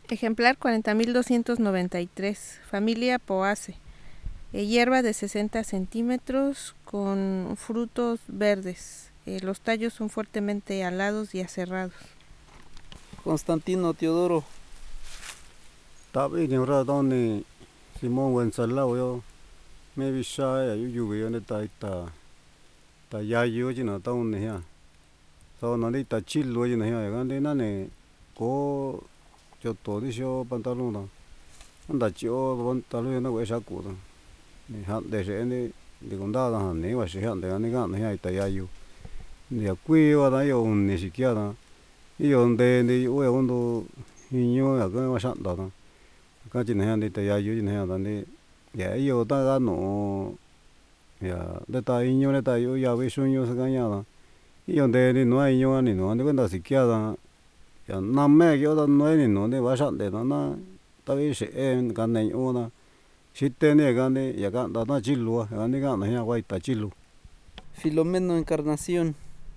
Ejemplar 40.293, familia Poace. Hierba de 60 centímetros con frutos verdes. Los tallos son fuertemente alados y aserrados. Constantino Teodoro. Tabi ni Radoni Simón Wenceslao yo me visaya yu yo ne ta yayo jina taun ne ya so no ni ta chilo jina ya gande na ne ko cho to di sho pantalon da anda chio pantalon na we sha ku da ni han de je ni di gonda da ne wa shi han de ni ga ne ya ta yayo ni ya kui wa da yo ni siquiera yo de ni we ondo niño ya ga wa sha da ka chi ne ni ta yayo ni ya da ni ya yo ta ga no ya de ta niño le ta yo ya ve sueño se ga ya da yo de ni no hay niño ni no ni cuenta siquiera ya na me yo da no ni no de va sha de na ta vi se en ga ne o na si te ne ga ni ya ga da na chi lu ga ni ga na ya wa ta chi lu. Filomeno Encarnación.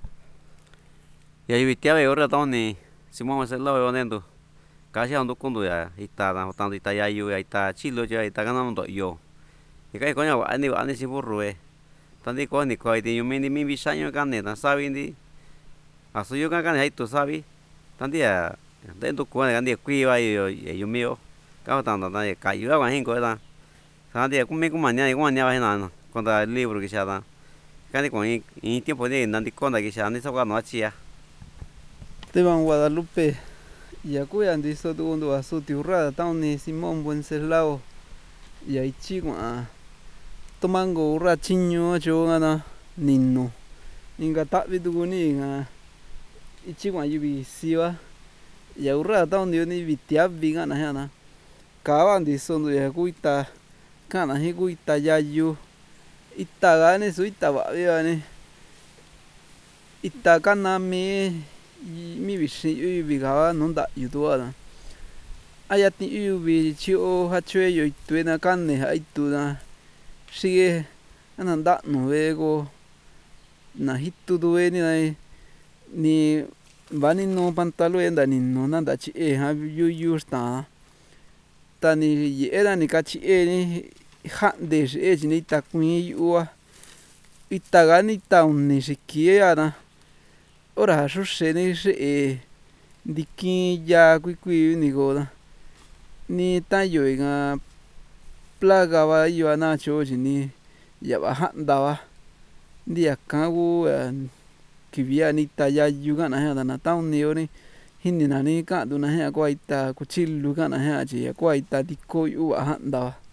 Ya yivitiabe ora tawni Simón Wenceslao yonendo kasia ndo kondo ya ita da tanto ita ya yu ya ita chilo ya ita kana ndo yo ikai konya ani si burro tanti ko ni ko iti yumi ni mi bisanyo kane na sabi ndi aso yo kan hai to sabi tanti ya dentro ko kan di kui wa yo yumi yo ka ta na ya ka yo wa hin ko da tanti ya kumi kumanya ni kumanya wa hina konda libro que ya da kan di ko in tiempo de nanti konda que ya ni so ka no achia Esteban Guadalupe. Yakuya ndiso tundo asu tiurrada tauni Simón Wenceslao. Ya ichi kwa tomango urra chiño cho ngana ninno. Inga tabi tuguni nga ichi kwa yubi siwa. Ya urra tauni ni vitiabi ngana hana. Kawa ndiso ndo ya kuita kana hi kuita yayu. Ita gane su ita babi gane. Ita kana me mi bishi yubi gawa nonda yutua da ayati yubi chio hachue yo ituena kanne haitu da shige ananda no vego na hitu dueni na ni bani no pantalon da ni no nanda chi ha yu sta ta ni era ni kachi ni hande je ni ta kuin ua ita gani ta unni shikia da ora shushe ni she dikin ya kui ni goda ni ta yo nga plaga wa yo na cho ni ya ba handa wa dia kagu kivia ni ta ya yu ga na ha na ta ni ni hinni na ni ka du na ha kwa ita kuchilu ga na ha chi kwa ita diko yu handa wa